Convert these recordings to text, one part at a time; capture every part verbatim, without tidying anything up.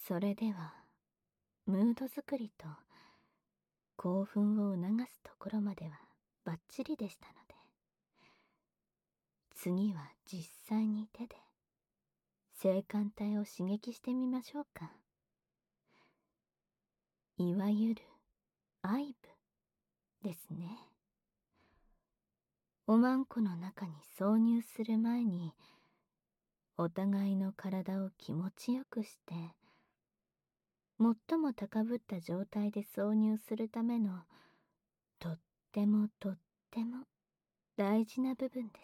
それではムード作りと興奮を促すところまではバッチリでしたので、次は実際に手で性感帯を刺激してみましょうか。いわゆる愛部ですね。おまんこの中に挿入する前に、お互いの体を気持ちよくして、最も高ぶった状態で挿入するためのとってもとっても大事な部分です。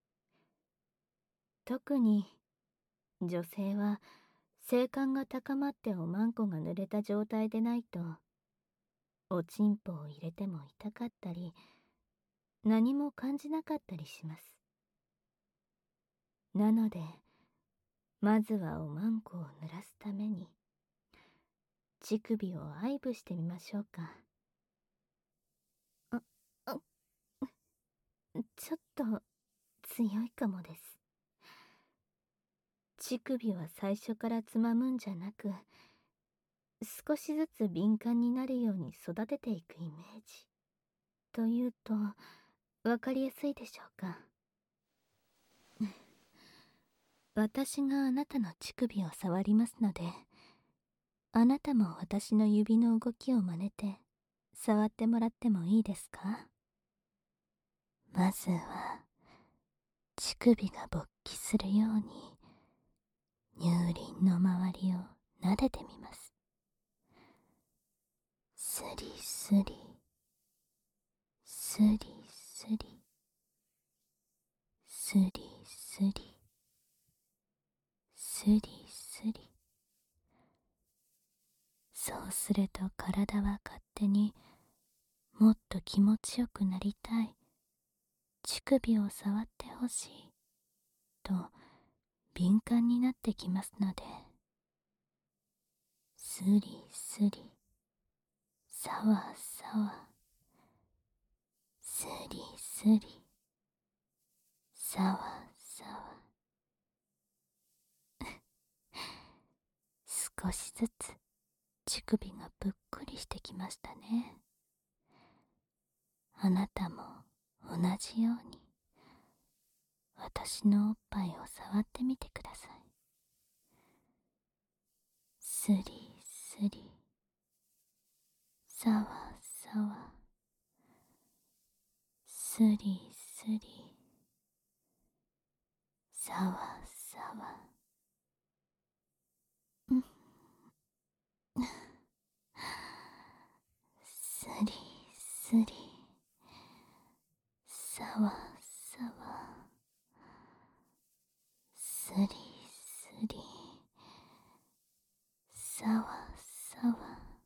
特に女性は性感が高まっておまんこが濡れた状態でないと、おちんぽを入れても痛かったり、何も感じなかったりします。なので、まずはおまんこを濡らすために、乳首を愛撫してみましょうか。あ、あ、ちょっと強いかもです。乳首は最初からつまむんじゃなく、少しずつ敏感になるように育てていくイメージ。というと、わかりやすいでしょうか。私があなたの乳首を触りますので、あなたも私の指の動きを真似て触ってもらってもいいですか？まずは乳首が勃起するように乳輪の周りを撫でてみます。スリスリスリスリスリスリスリスリ。そうすると体は勝手にもっと気持ちよくなりたい、乳首を触ってほしいと敏感になってきますので、スリスリサワサワスリスリサワサワ少しずつ乳首がぷっくりしてきましたね。あなたも同じように私のおっぱいを触ってみてください。スリスリサワサワスリスリサワサワ。うんスリスリサワサワスリスリサワサワ。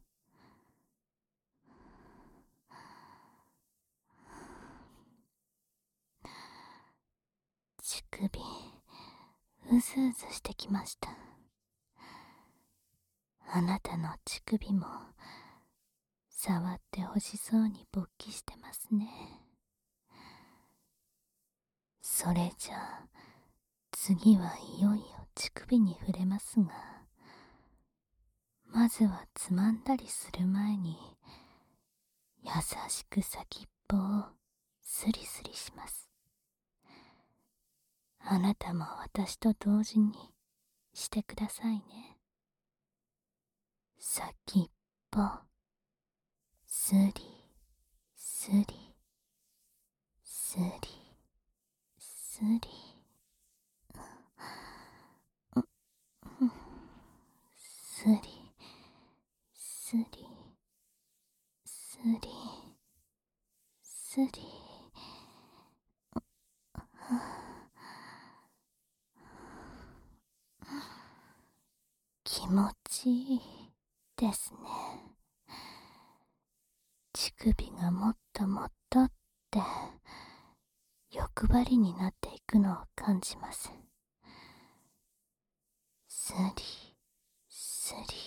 乳首うずうずしてきました。あなたの乳首も触ってほしそうに勃起してますね。それじゃあ次はいよいよ乳首に触れますが、まずはつまんだりする前に優しく先っぽをスリスリします。あなたも私と同時にしてくださいね。先っぽスリスリスリスリスリスリスリスリ。気持ちいいですね。乳首がもっともっとって欲張りになっていくのを感じます。スリスリ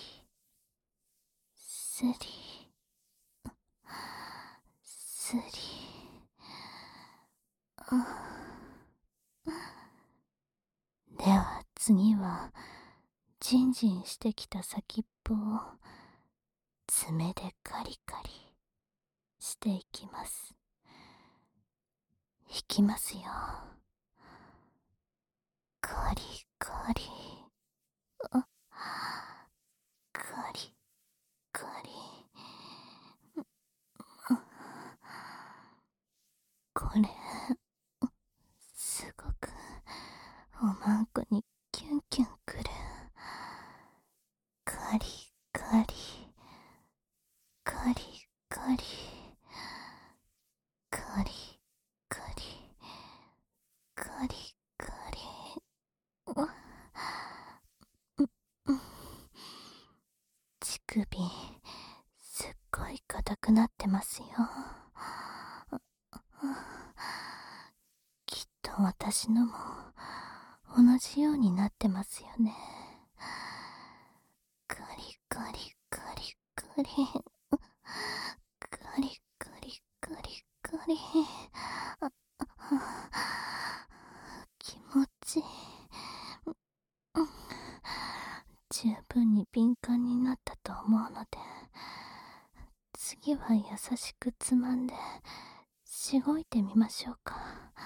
スリスリ。では次はジンジンしてきた先っぽを爪でカリカリしていきます。いきますよ。カリカリ、あ、カリカリ。これすごくおまんこにキュンキュンくる。カリカリカリカリカリカリカリカリ。うっ乳首すっごい硬くなってますよ。きっと私のも同じようになってますよね。カリカリカリカリカリカリカリカリ。気持ちいい。十分に敏感になったと思うので、次は優しくつまんでしごいてみましょうか。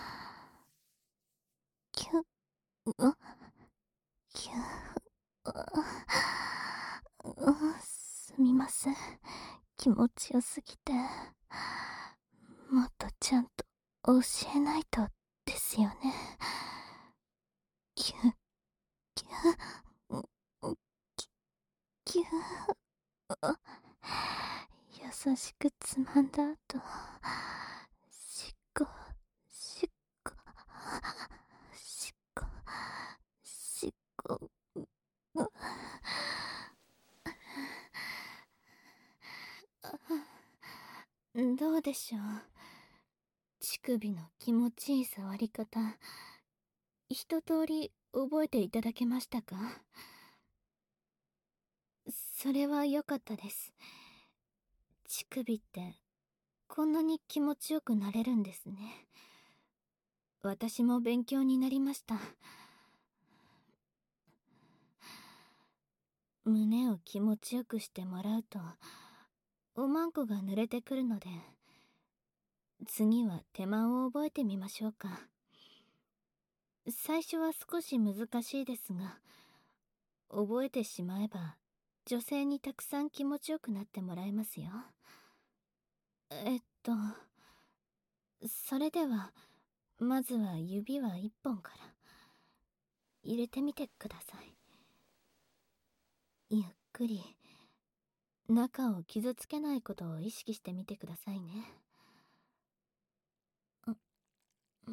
キュッ、うキュッ、うすみません。気持ちよすぎて、もっとちゃんと教えないとですよね。キュッ、キュッ、キュッ。優しくつまんだ後、しっこ、しっこ、しっこ、しっこ。どうでしょう。乳首の気持ちいい触り方、一通り覚えていただけましたか？それは良かったです。乳首ってこんなに気持ちよくなれるんですね。私も勉強になりました。胸を気持ちよくしてもらうとおまんこが濡れてくるので、次は手間を覚えてみましょうか。最初は少し難しいですが、覚えてしまえば女性にたくさん気持ちよくなってもらえますよ。えっとそれではまずは指は一本から入れてみてください。ゆっくり中を傷つけないことを意識してみてくださいね。うん、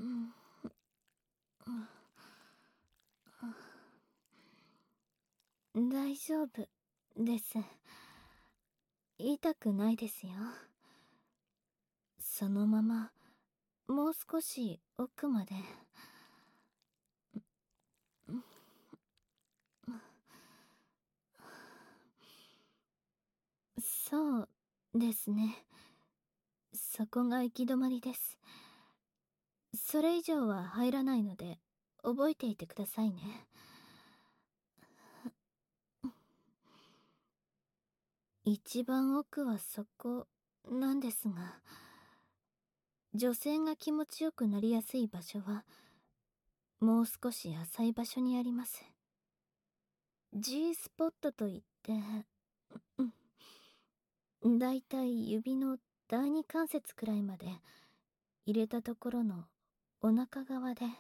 大丈夫です。痛くないですよ。そのままもう少し奥まで。そうですね。そこが行き止まりです。それ以上は入らないので覚えていてくださいね。一番奥はそこなんですが、女性が気持ちよくなりやすい場所はもう少し浅い場所にあります。 G スポットといって、だいたい指の第二関節くらいまで入れたところのお腹側で。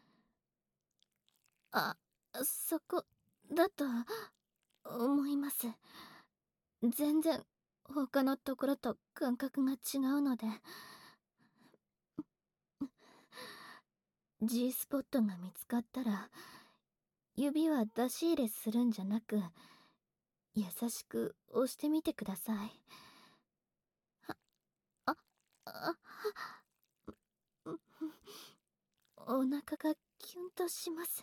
あ、そこだと思います。全然他のところと感覚が違うので。 G スポットが見つかったら指は出し入れするんじゃなく、優しく押してみてください。あ、あ、お腹がキュンとします。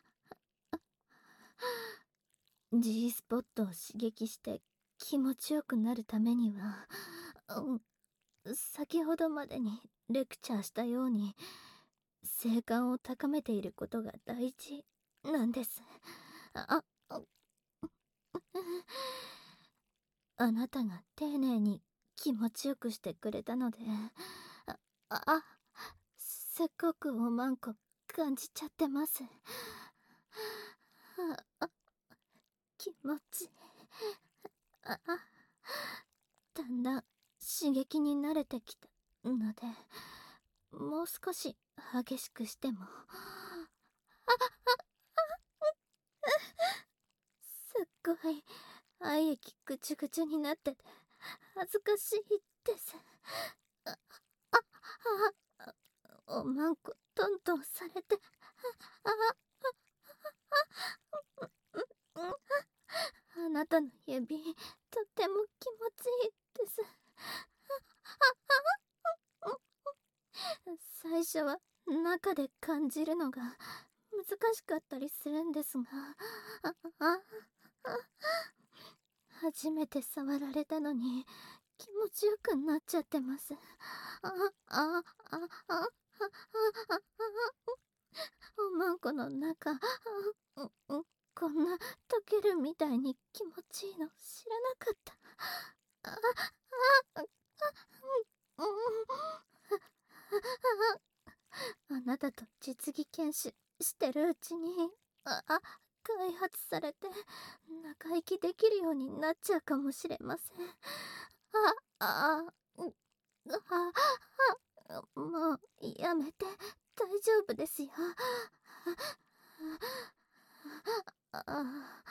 G スポットを刺激して気持ちよくなるためには、うん、先ほどまでにレクチャーしたように性感を高めていることが大事なんです。あ、ああなたが丁寧に気持ちよくしてくれたので、あ、あ、すっごくおまんこ感じちゃってます。あ、あ、気持ち、あ、あ、だんだん刺激に慣れてきたので、もう少し激しくしても。すっごい愛液ぐちゅぐちゅになってて恥ずかしいです。あ、あ、あ、おまんこトントンされて、あ、あ、あなたの指とても気持ちいいです。最初は中で感じるのが難しかったりするんですが、あ、あ、あ、初めて触られたのに気持ちよくなっちゃってます。あ、あ、あ、あ、あ、あ、あ、おまんこの中、あ、う、う、こんな溶けるみたいに気持ちいいの知らなかった。あ、あ、あ、うん、あなたと実技研修してるうちに、あ、あ、開発されて仲良きできるようになっちゃうかもしれません。あ、あ、うん、あ、あ、もうやめて、大丈夫ですよ。あ、あ、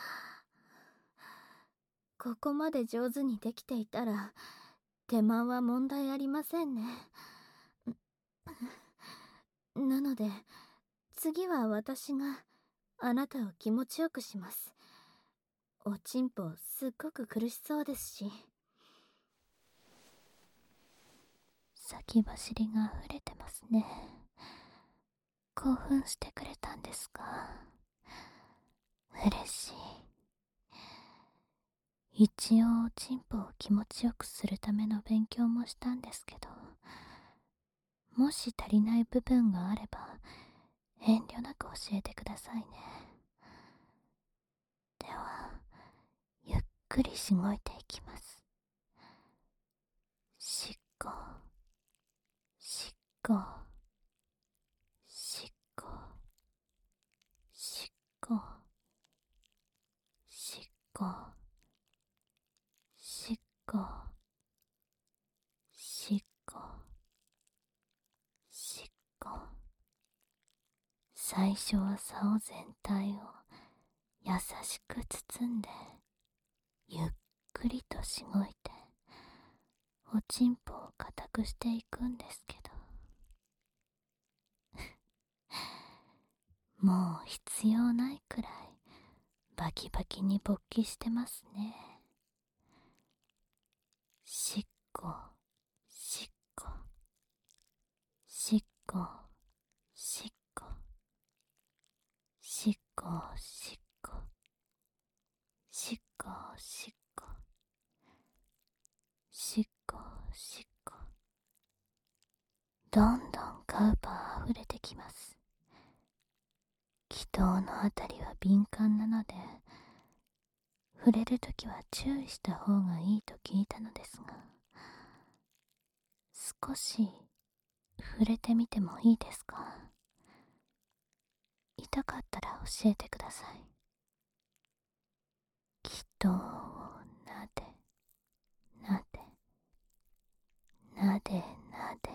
ここまで上手にできていたら手間は問題ありませんね。なので次は私があなたを気持ちよくします。おちんぽすっごく苦しそうですし。先走りが溢れてますね。興奮してくれたんですか？嬉しい。一応おちんぽを気持ちよくするための勉強もしたんですけど、もし足りない部分があれば遠慮なく教えてくださいね。ではゆっくりしごいていきます。しっこしっこしっこしっこしっこしっこしっこしっこ。最初は竿全体を優しく包んでゆっくりとしごいておちんぽを固くしていくんですけど、もう必要ないくらいバキバキに勃起してますね。しっこしっこしっこしっこしっこしっこしっこしっこしっこしっこ。どんどんカウパーあふれてきます。気筒のあたりは敏感なので触れるときは注意した方がいいと聞いたのですが、少し触れてみてもいいですか？痛かったら教えてください。気筒をなでなでなでなで、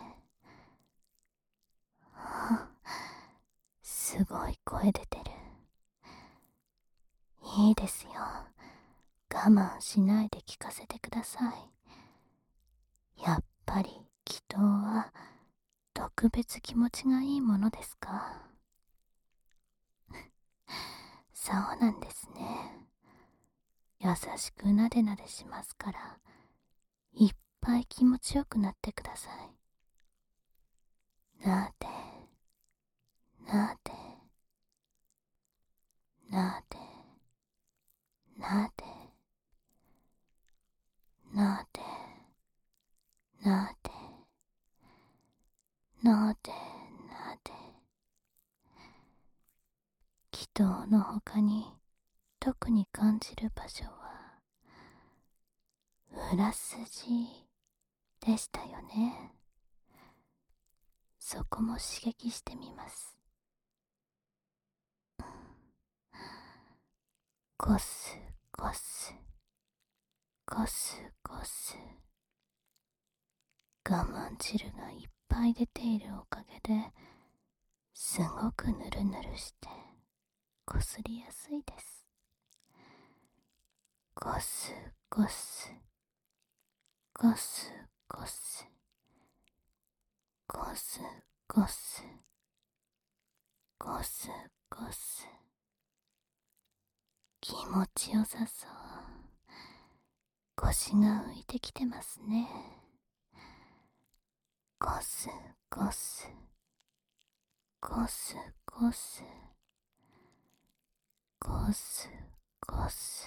はあ、すごい声出てる。いいですよ、我慢しないで聞かせてください。やっぱり気筒は特別気持ちがいいものですか？そうなんですね。優しくなでなでしますからいっぱい気持ちよくなってください。なでなでなでなでなでなでなでなで。気筒の他に特に感じる場所は裏筋でしたよね。そこも刺激してみます。ゴスゴスゴスゴス。我慢汁がいっぱい出ているおかげですごくぬるぬるしてこすりやすいです。ゴスゴスゴスゴスゴスゴスゴスゴス。気持ちよさそう。腰が浮いてきてますね。ゴスゴスゴスゴスゴスゴス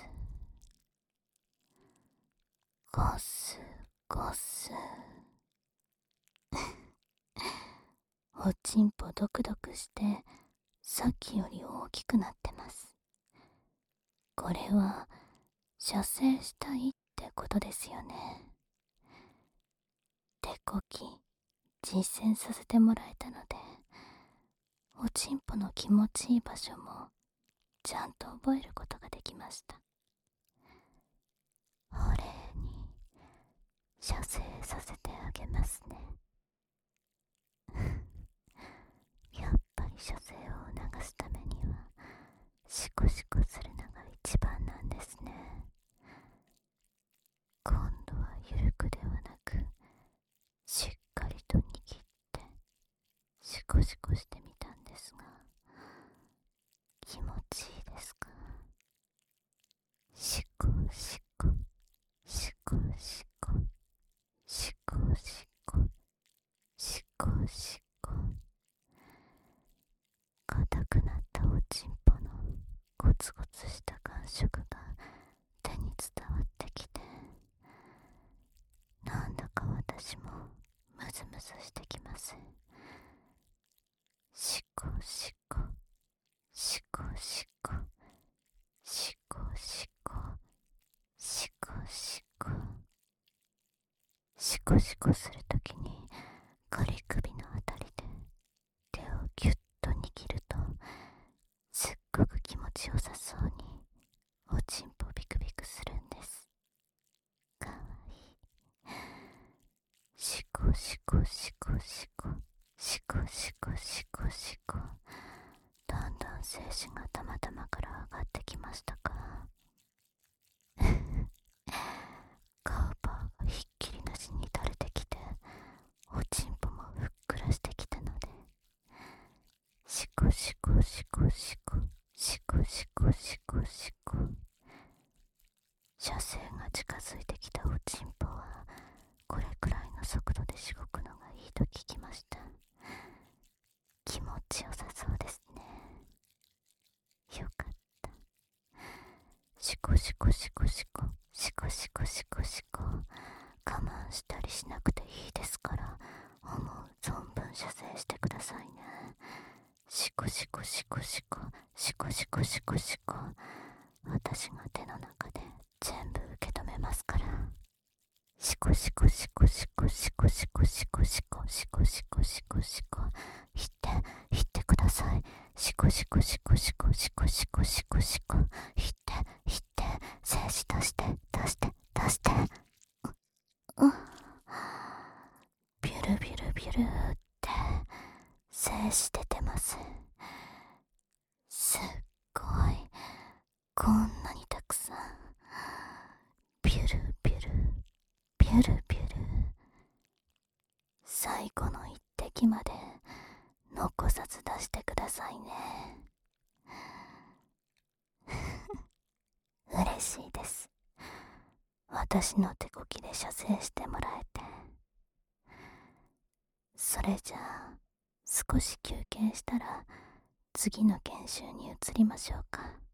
ゴスゴス。おちんぽドクドクしてさっきより大きくなってます。これは射精したいってことですよね。手こき実践させてもらえたので、おちんぽの気持ちいい場所もちゃんと覚えることができました。お礼に射精させてあげますね。やっぱり射精を促すためにはシコシコするのが一番なんですね。今度は緩くではなくしっかりと握ってシコシコしてみたんですが、気持ちいいですか？シコシコシコシコシコシコシコシコ。硬くなったおちんぽのゴツゴツした感触が手に伝わってきて、なんだか私もムズムズしてきます。シコシコシコシコシコシコシコシコ。シコシコするときに仮首のあたりで手をギュッと握るとすっごく気持ちよさそうにおちんぽビクビクするんです。かわいい。シコシコシコシコシコシコシコシコ。だんだん精子がたまたまから上がってきましたか？カウパーがひっきりなしに垂れてきて、おちんぽもふっくらしてきたので、シコシコシコシコシコシコシコシコ。射精が近づいてきたおちんぽはこれくらいの速度でしごくのがいいと聞きました。気持ちよさそうですね。よかった。シコシコシコシコシコシコシコシコ。我慢したりしなくていいですから、思う存分射精してくださいね。シコシコシコシコシコシコシコシコ。私が手の中で全部受け止めますから。シコシコシコシコシコシコシコシコシコシコシコシコ。引って引ってください。シコシコシコシコシコシコシコシコ。引って引って精子出して出して出して。うっ、ビュルビュルビュルって精子出てます。すっごい、こんなにたくさん。ビュルビュルビュルビュル。最後の一滴まで残さず出してくださいね。嬉しいです。私の手こきで射精してもらえて。それじゃあ少し休憩したら次の研修に移りましょうか。